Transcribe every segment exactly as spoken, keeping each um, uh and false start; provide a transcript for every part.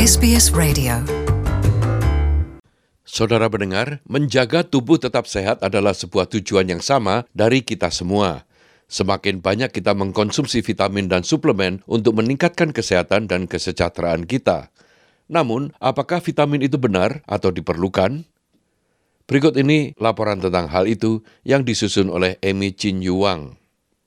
S B S Radio. Saudara pendengar, menjaga tubuh tetap sehat adalah sebuah tujuan yang sama dari kita semua. Semakin banyak kita mengkonsumsi vitamin dan suplemen untuk meningkatkan kesehatan dan kesejahteraan kita. Namun, apakah vitamin itu benar atau diperlukan? Berikut ini laporan tentang hal itu yang disusun oleh Amy Chin Yuang.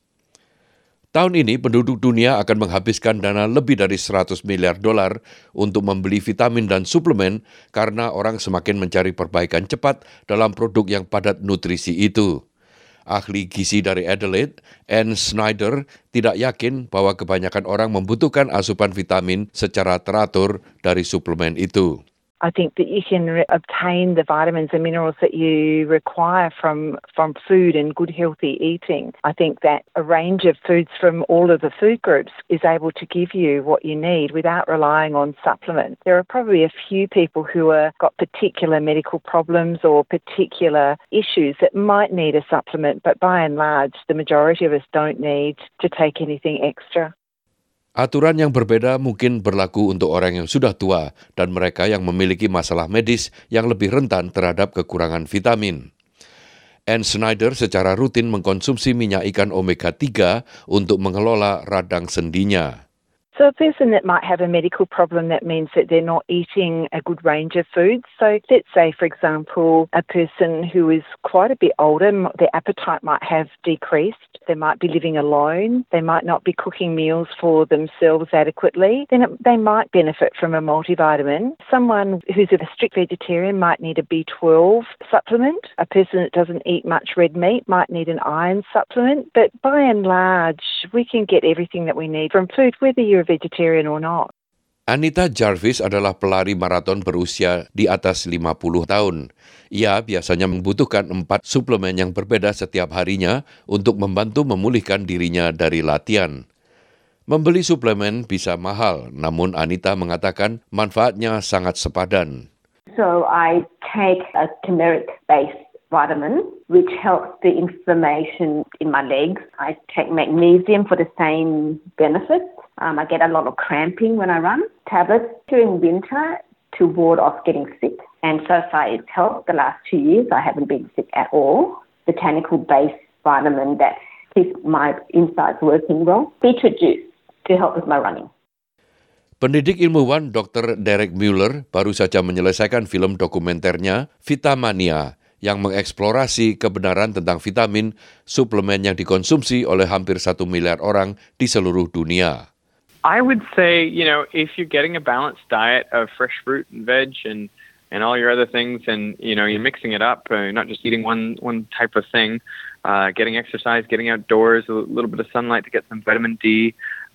Tahun ini penduduk dunia akan menghabiskan dana lebih dari seratus miliar dolar untuk membeli vitamin dan suplemen karena orang semakin mencari perbaikan cepat dalam produk yang padat nutrisi itu. Ahli gizi dari Adelaide, Anne Snyder, tidak yakin bahwa kebanyakan orang membutuhkan asupan vitamin secara teratur dari suplemen itu. I think that you can re- obtain the vitamins and minerals that you require from, from food and good healthy eating. I think that a range of foods from all of the food groups is able to give you what you need without relying on supplements. There are probably a few people who have got particular medical problems or particular issues that might need a supplement, but by and large, the majority of us don't need to take anything extra. Aturan yang berbeda mungkin berlaku untuk orang yang sudah tua dan mereka yang memiliki masalah medis yang lebih rentan terhadap kekurangan vitamin. Anne Snyder secara rutin mengkonsumsi minyak ikan omega tiga untuk mengelola radang sendinya. So a person that might have a medical problem, that means that they're not eating a good range of foods. So let's say, for example, a person who is quite a bit older, their appetite might have decreased. They might be living alone. They might not be cooking meals for themselves adequately. Then it, they might benefit from a multivitamin. Someone who's a strict vegetarian might need a B twelve supplement. A person that doesn't eat much red meat might need an iron supplement. But by and large, we can get everything that we need from food, whether you're a vegetarian or not. Anita Jarvis adalah pelari maraton berusia di atas lima puluh tahun. Ia biasanya membutuhkan empat suplemen yang berbeda setiap harinya untuk membantu memulihkan dirinya dari latihan. Membeli suplemen bisa mahal, namun Anita mengatakan manfaatnya sangat sepadan. So I take a turmeric-based vitamin, which helps the inflammation in my legs. I take magnesium for the same benefits. Um, I get a lot of cramping when I run. Tablets during winter to ward off getting sick. And so far it's helped. The last two years I haven't been sick at all. Botanical-based vitamin that keeps my insides working well. Beetroot juice to help with my running. Pendidik ilmuwan Doktor Derek Muller baru saja menyelesaikan film dokumenternya Vitamania yang mengeksplorasi kebenaran tentang vitamin suplemen yang dikonsumsi oleh hampir satu miliar orang di seluruh dunia. I would say, you know, if you're getting a balanced diet of fresh fruit and veg and, and all your other things, and, you know, you're mixing it up, uh, not just eating one, one type of thing, uh, getting exercise, getting outdoors, a little bit of sunlight to get some vitamin D,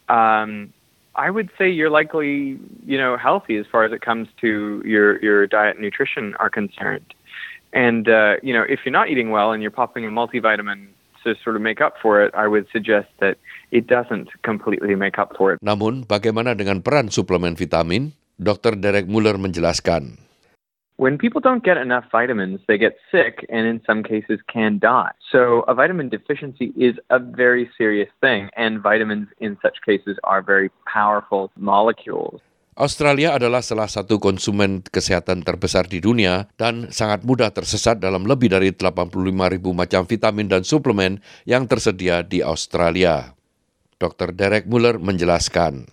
um, I would say you're likely, you know, healthy as far as it comes to your, your diet and nutrition are concerned. And, uh, you know, if you're not eating well and you're popping a multivitamin to sort of make up for it, I would suggest that it doesn't completely make up for it. Namun, bagaimana dengan peran suplemen vitamin? Doktor Derek Muller menjelaskan. When people don't get enough vitamins, they get sick and in some cases can die. So a vitamin deficiency is a very serious thing, and vitamins in such cases are very powerful molecules. Australia adalah salah satu konsumen kesehatan terbesar di dunia dan sangat mudah tersesat dalam lebih dari delapan puluh lima ribu macam vitamin dan suplemen yang tersedia di Australia. Doktor Derek Muller menjelaskan.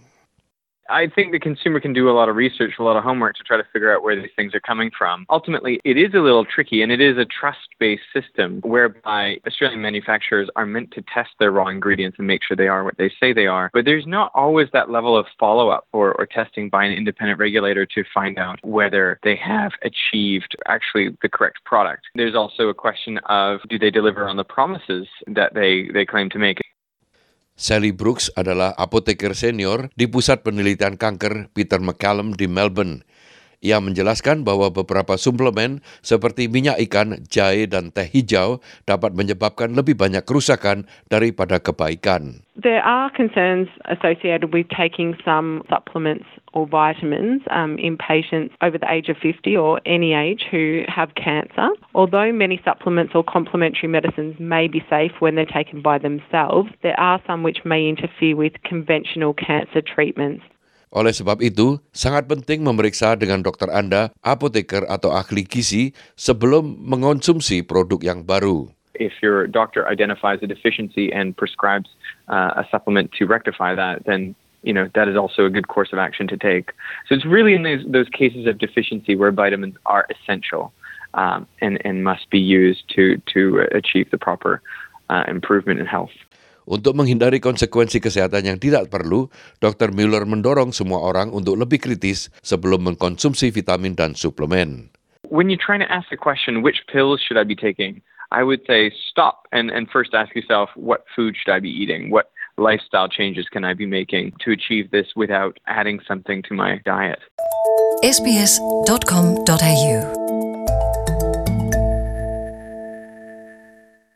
I think the consumer can do a lot of research, a lot of homework to try to figure out where these things are coming from. Ultimately, it is a little tricky, and it is a trust-based system whereby Australian manufacturers are meant to test their raw ingredients and make sure they are what they say they are. But there's not always that level of follow-up or, or testing by an independent regulator to find out whether they have achieved actually the correct product. There's also a question of, do they deliver on the promises that they, they claim to make? Sally Brooks adalah apoteker senior di Pusat Penelitian Kanker Peter MacCallum di Melbourne. Ia menjelaskan bahwa beberapa suplemen seperti minyak ikan, jahe, dan teh hijau dapat menyebabkan lebih banyak kerusakan daripada kebaikan. There are concerns associated with taking some supplements or vitamins um, in patients over the age of fifty or any age who have cancer. Although many supplements or complementary medicines may be safe when they're taken by themselves, there are some which may interfere with conventional cancer treatments. Oleh sebab itu, sangat penting memeriksa dengan dokter Anda, apoteker atau ahli gizi sebelum mengonsumsi produk yang baru. If your doctor identifies a deficiency and prescribes uh, a supplement to rectify that, then you know that is also a good course of action to take. So it's really in those, those cases of deficiency where vitamins are essential um, and, and must be used to, to achieve the proper uh, improvement in health. Untuk menghindari konsekuensi kesehatan yang tidak perlu, dokter Mueller mendorong semua orang untuk lebih kritis sebelum mengkonsumsi vitamin dan suplemen. When you're trying to ask the question, which pills should I be taking? I would say stop and, and first ask yourself, what food should I be eating? What lifestyle changes can I be making to achieve this without adding something to my diet? s b s dot com dot a u